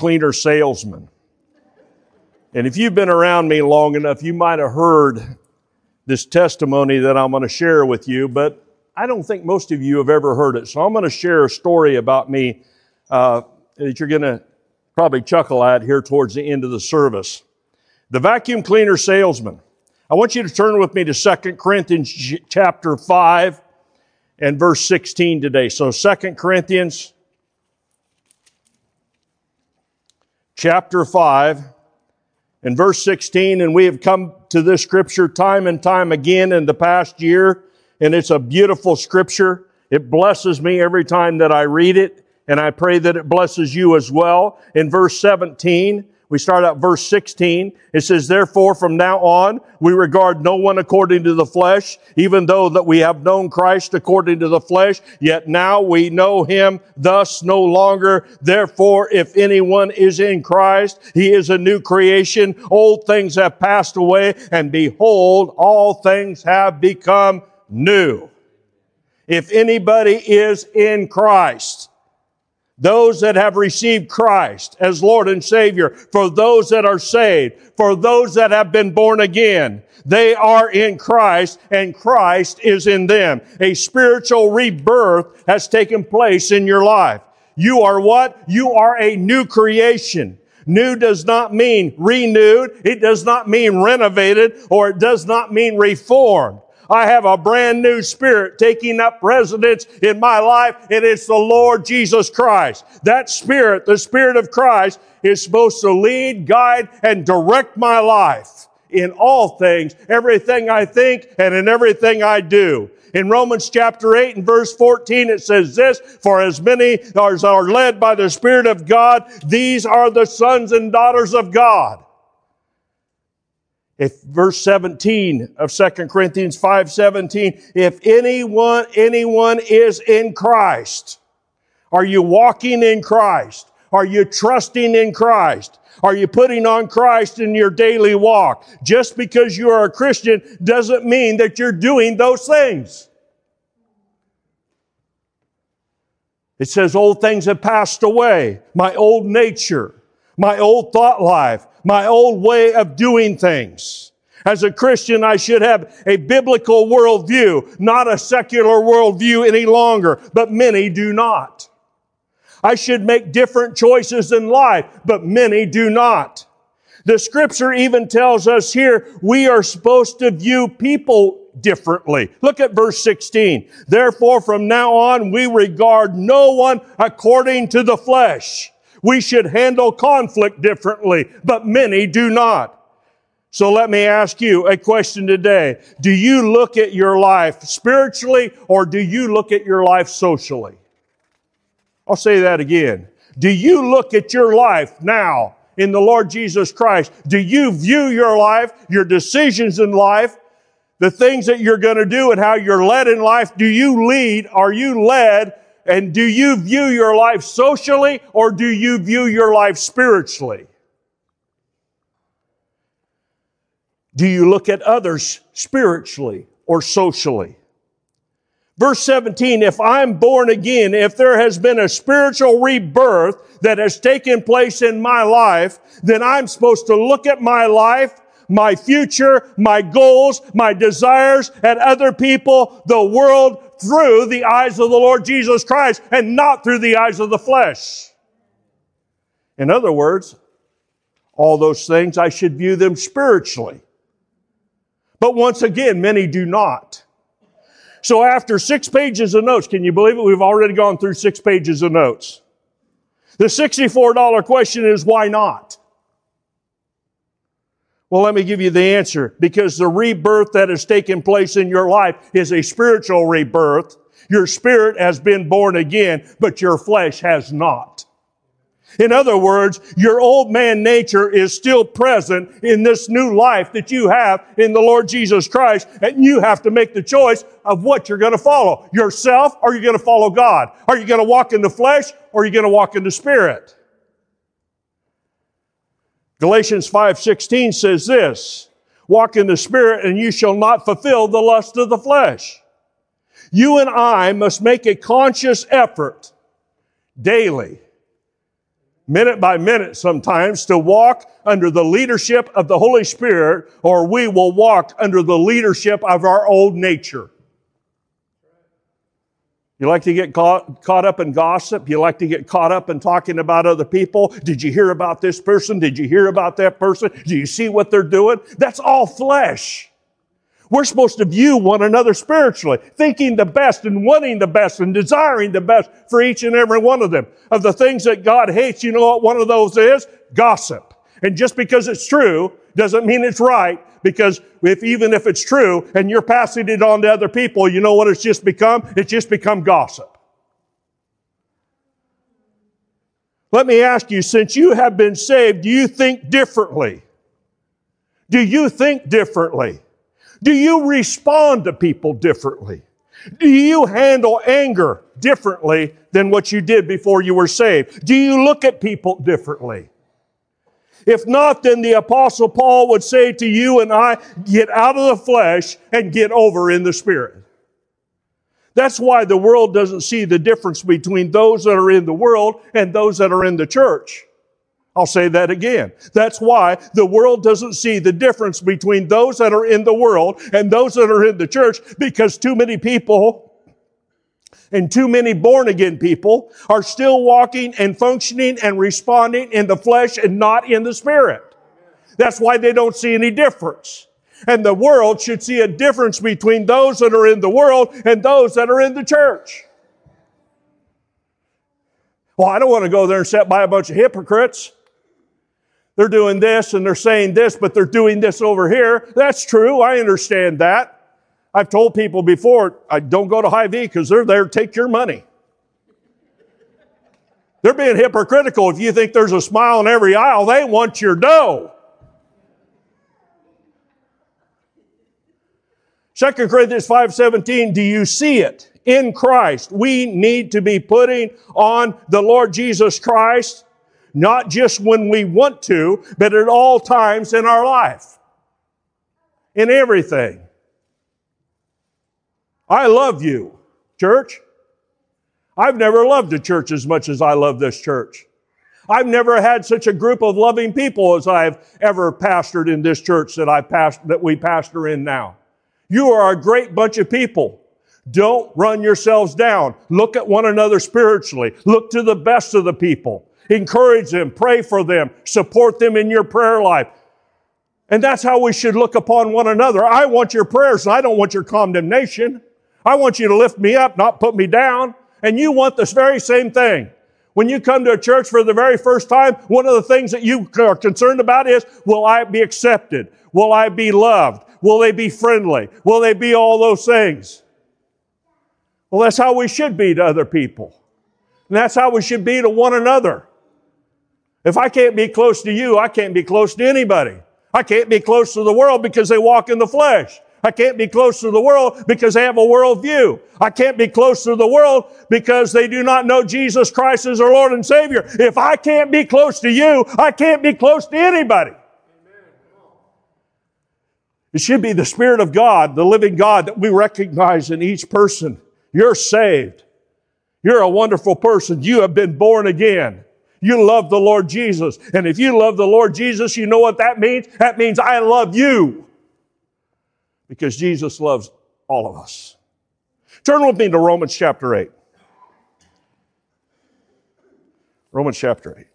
cleaner salesman. And if you've been around me long enough, you might have heard this testimony that I'm going to share with you, but I don't think most of you have ever heard it. So I'm going to share a story about me that you're going to probably chuckle at here towards the end of the service. The vacuum cleaner salesman. I want you to turn with me to 2 Corinthians chapter 5 and verse 16 today. So 2 Corinthians chapter 5 and verse 16, and we have come to this scripture time and time again in the past year, and it's a beautiful scripture. It blesses me every time that I read it, and I pray that it blesses you as well. In verse 17, we start out verse 16. It says, therefore, from now on, we regard no one according to the flesh, even though that we have known Christ according to the flesh, yet now we know him thus no longer. Therefore, if anyone is in Christ, he is a new creation. Old things have passed away, and behold, all things have become new. If anybody is in Christ, those that have received Christ as Lord and Savior, for those that are saved, for those that have been born again, they are in Christ and Christ is in them. A spiritual rebirth has taken place in your life. You are what? You are a new creation. New does not mean renewed. It does not mean renovated, or it does not mean reformed. I have a brand new spirit taking up residence in my life, and it's the Lord Jesus Christ. That spirit, the Spirit of Christ, is supposed to lead, guide, and direct my life in all things, everything I think, and in everything I do. In Romans chapter 8 and verse 14, it says this, for as many as are led by the Spirit of God, these are the sons and daughters of God. If verse 17 of 2 Corinthians 5:17, if anyone is in Christ, are you walking in Christ? Are you trusting in Christ? Are you putting on Christ in your daily walk? Just because you are a Christian doesn't mean that you're doing those things. It says, old things have passed away. My old nature, my old thought life, my old way of doing things. As a Christian, I should have a biblical worldview, not a secular worldview any longer, but many do not. I should make different choices in life, but many do not. The scripture even tells us here we are supposed to view people differently. Look at verse 16. Therefore, from now on, we regard no one according to the flesh. We should handle conflict differently, but many do not. So let me ask you a question today. Do you look at your life spiritually, or do you look at your life socially? I'll say that again. Do you look at your life now in the Lord Jesus Christ? Do you view your life, your decisions in life, the things that you're going to do and how you're led in life? Do you lead? Are you led? And do you view your life socially, or do you view your life spiritually? Do you look at others spiritually or socially? Verse 17, if I'm born again, if there has been a spiritual rebirth that has taken place in my life, then I'm supposed to look at my life, my future, my goals, my desires, and other people, the world, through the eyes of the Lord Jesus Christ and not through the eyes of the flesh. In other words, all those things, I should view them spiritually. But once again, many do not. So after 6 pages of notes, can you believe it? We've already gone through 6 pages of notes. The $64 question is, why not? Well, let me give you the answer. Because the rebirth that has taken place in your life is a spiritual rebirth. Your spirit has been born again, but your flesh has not. In other words, your old man nature is still present in this new life that you have in the Lord Jesus Christ, and you have to make the choice of what you're going to follow. Yourself, or you're going to follow God? Are you going to walk in the flesh, or are you going to walk in the Spirit? Galatians 5:16 says this, walk in the Spirit and you shall not fulfill the lust of the flesh. You and I must make a conscious effort daily minute by minute sometimes, to walk under the leadership of the Holy Spirit, or we will walk under the leadership of our old nature. You like to get caught up in gossip? You like to get caught up in talking about other people? Did you hear about this person? Did you hear about that person? Do you see what they're doing? That's all flesh. We're supposed to view one another spiritually, thinking the best and wanting the best and desiring the best for each and every one of them. Of the things that God hates, you know what one of those is? Gossip. And just because it's true doesn't mean it's right, because even if it's true and you're passing it on to other people, you know what it's just become? It's just become gossip. Let me ask you, since you have been saved, do you think differently? Do you think differently? Do you respond to people differently? Do you handle anger differently than what you did before you were saved? Do you look at people differently? If not, then the Apostle Paul would say to you and I, get out of the flesh and get over in the Spirit. That's why the world doesn't see the difference between those that are in the world and those that are in the church. I'll say that again. That's why the world doesn't see the difference between those that are in the world and those that are in the church, because too many people and too many born-again people are still walking and functioning and responding in the flesh and not in the Spirit. That's why they don't see any difference. And the world should see a difference between those that are in the world and those that are in the church. Well, I don't want to go there and sit by a bunch of hypocrites. They're doing this and they're saying this, but they're doing this over here. That's true. I understand that. I've told people before, I don't go to Hy-Vee because they're there to take your money. They're being hypocritical. If you think there's a smile in every aisle, they want your dough. 2 Corinthians 5:17, do you see it? In Christ, we need to be putting on the Lord Jesus Christ, not just when we want to, but at all times in our life. In everything. I love you, church. I've never loved a church as much as I love this church. I've never had such a group of loving people as I've ever pastored in this church that we pastor in now. You are a great bunch of people. Don't run yourselves down. Look at one another spiritually. Look to the best of the people. Encourage them, pray for them, support them in your prayer life. And that's how we should look upon one another. I want your prayers, and I don't want your condemnation. I want you to lift me up, not put me down. And you want this very same thing. When you come to a church for the very first time, one of the things that you are concerned about is, will I be accepted? Will I be loved? Will they be friendly? Will they be all those things? Well, that's how we should be to other people. And that's how we should be to one another. If I can't be close to you, I can't be close to anybody. I can't be close to the world because they walk in the flesh. I can't be close to the world because they have a worldview. I can't be close to the world because they do not know Jesus Christ as their Lord and Savior. If I can't be close to you, I can't be close to anybody. It should be the Spirit of God, the living God, that we recognize in each person. You're saved. You're a wonderful person. You have been born again. You love the Lord Jesus. And if you love the Lord Jesus, you know what that means? That means I love you. Because Jesus loves all of us. Turn with me to Romans chapter 8. Romans chapter 8.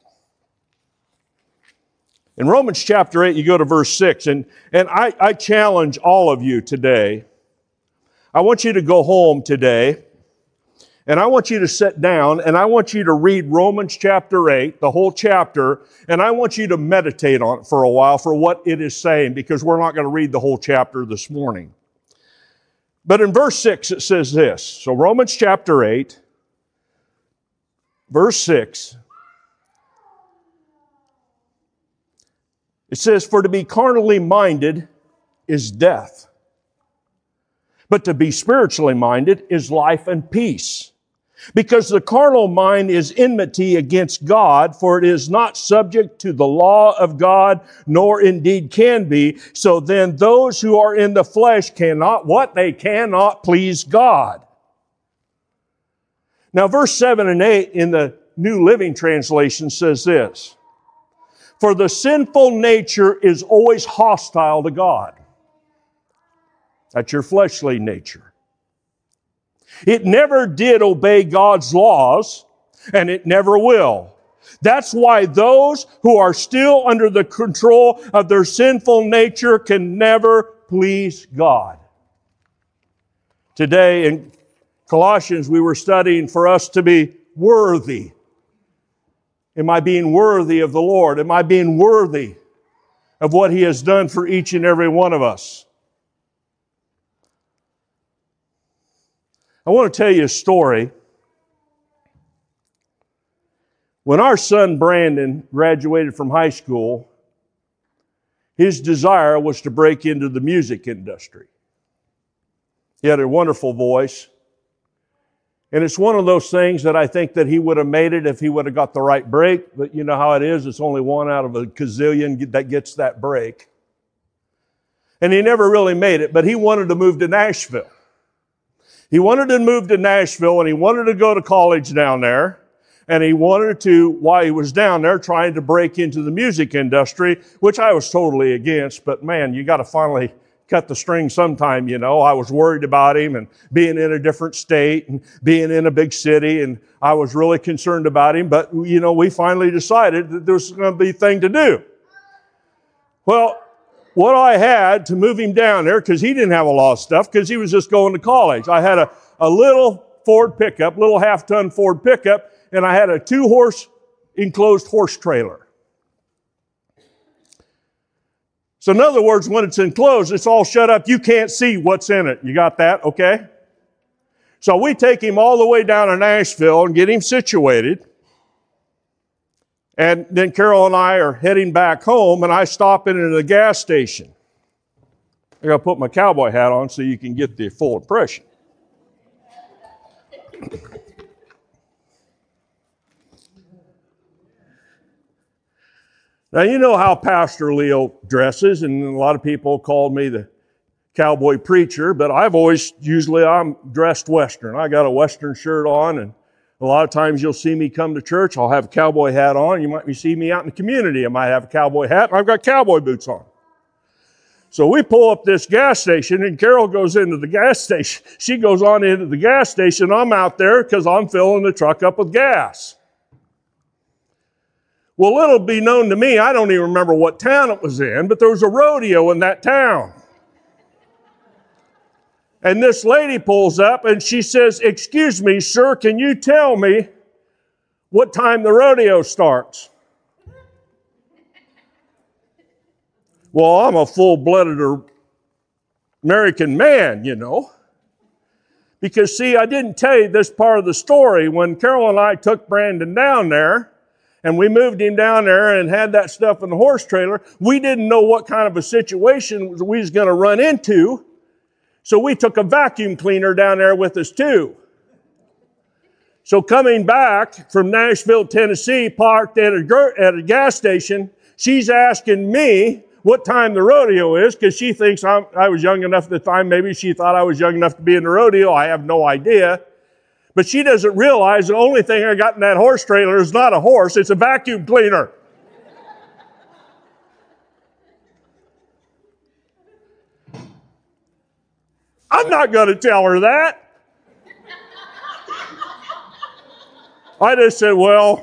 In Romans chapter 8, you go to verse 6, and I challenge all of you today. I want you to go home today, and I want you to sit down, and I want you to read Romans chapter 8, the whole chapter, and I want you to meditate on it for a while for what it is saying, because we're not going to read the whole chapter this morning. But in verse 6, it says this. So Romans chapter 8, verse 6, it says, for to be carnally minded is death, but to be spiritually minded is life and peace. Because the carnal mind is enmity against God, for it is not subject to the law of God, nor indeed can be. So then those who are in the flesh cannot, what? They cannot please God. Now verse 7 and 8 in the New Living Translation says this: for the sinful nature is always hostile to God. That's your fleshly nature. It never did obey God's laws, and it never will. That's why those who are still under the control of their sinful nature can never please God. Today in Colossians, we were studying for us to be worthy. Am I being worthy of the Lord? Am I being worthy of what He has done for each and every one of us? I want to tell you a story. When our son Brandon graduated from high school, his desire was to break into the music industry. He had a wonderful voice. And it's one of those things that I think that he would have made it if he would have got the right break. But you know how it is. It's only one out of a gazillion that gets that break. And he never really made it, but he wanted to move to Nashville. He wanted to move to Nashville, and he wanted to go to college down there. And he wanted to, while he was down there, trying to break into the music industry, which I was totally against. But man, you got to finally cut the string sometime, you know. I was worried about him and being in a different state and being in a big city, and I was really concerned about him. But, you know, we finally decided that there was going to be a thing to do. Well, what I had to move him down there, because he didn't have a lot of stuff, because he was just going to college. I had a little Ford pickup, little half-ton Ford pickup, and I had a 2-horse enclosed horse trailer. So in other words, when it's enclosed, it's all shut up. You can't see what's in it. You got that? Okay? So we take him all the way down to Nashville and get him situated. And then Carol and I are heading back home, and I stop in at a gas station. I got to put my cowboy hat on so you can get the full impression. Now, you know how Pastor Leo dresses, and a lot of people call me the cowboy preacher, but I'm dressed Western. I got a Western shirt on, and a lot of times you'll see me come to church, I'll have a cowboy hat on. You might see me out in the community, I might have a cowboy hat, and I've got cowboy boots on. So we pull up this gas station, and Carol goes into the gas station. She goes on into the gas station. I'm out there because I'm filling the truck up with gas. Well, it'll be known to me, I don't even remember what town it was in, but there was a rodeo in that town. And this lady pulls up and she says, "Excuse me, sir, can you tell me what time the rodeo starts?" Well, I'm a full-blooded American man, you know. Because, see, I didn't tell you this part of the story. When Carol and I took Brandon down there, and we moved him down there and had that stuff in the horse trailer, we didn't know what kind of a situation we was going to run into. So we took a vacuum cleaner down there with us too. So coming back from Nashville, Tennessee, parked at a gas station, she's asking me what time the rodeo is, because she thinks I was young enough at the time. Maybe she thought I was young enough to be in the rodeo. I have no idea. But she doesn't realize the only thing I got in that horse trailer is not a horse, it's a vacuum cleaner. I'm not going to tell her that. I just said, "Well,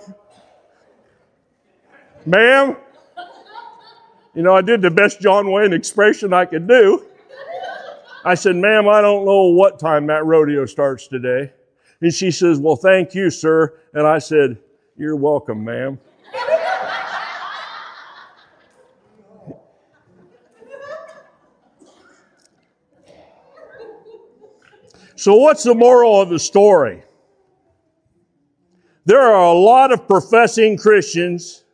ma'am, you know, I did the best John Wayne expression I could do." I said, "Ma'am, I don't know what time that rodeo starts today." And she says, "Well, thank you, sir." And I said, "You're welcome, ma'am." So what's the moral of the story? There are a lot of professing Christians,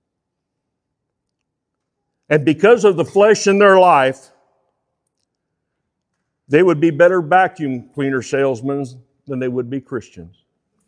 and because of the flesh in their life, they would be better vacuum cleaner salesmen than they would be Christians.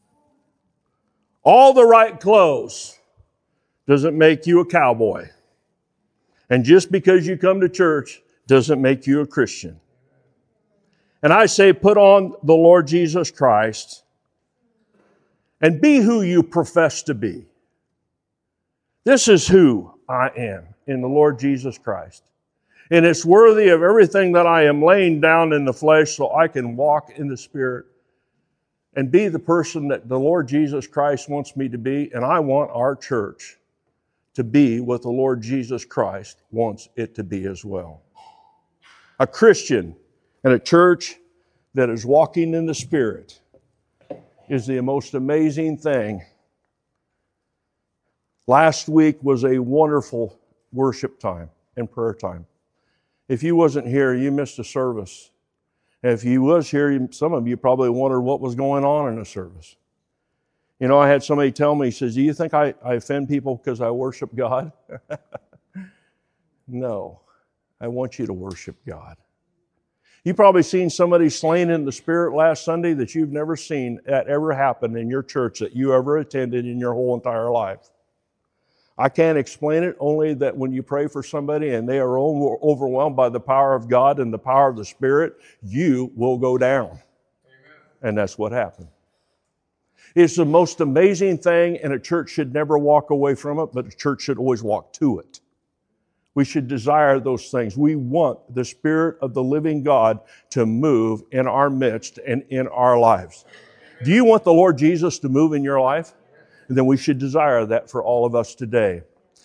All the right clothes doesn't make you a cowboy. And just because you come to church doesn't make you a Christian. And I say, put on the Lord Jesus Christ and be who you profess to be. This is who I am in the Lord Jesus Christ. And it's worthy of everything that I am laying down in the flesh so I can walk in the Spirit and be the person that the Lord Jesus Christ wants me to be. And I want our church to be what the Lord Jesus Christ wants it to be as well. A Christian and a church that is walking in the Spirit is the most amazing thing. Last week was a wonderful worship time and prayer time. If you wasn't here, you missed a service. And if you was here, some of you probably wondered what was going on in the service. You know, I had somebody tell me, he says, do you think I offend people because I worship God? No, I want you to worship God. You probably seen somebody slain in the Spirit last Sunday that you've never seen that ever happen in your church that you ever attended in your whole entire life. I can't explain it, only that when you pray for somebody and they are overwhelmed by the power of God and the power of the Spirit, you will go down. Amen. And that's what happened. It's the most amazing thing, and a church should never walk away from it, but a church should always walk to it. We should desire those things. We want the Spirit of the living God to move in our midst and in our lives. Do you want the Lord Jesus to move in your life? And then we should desire that for all of us today.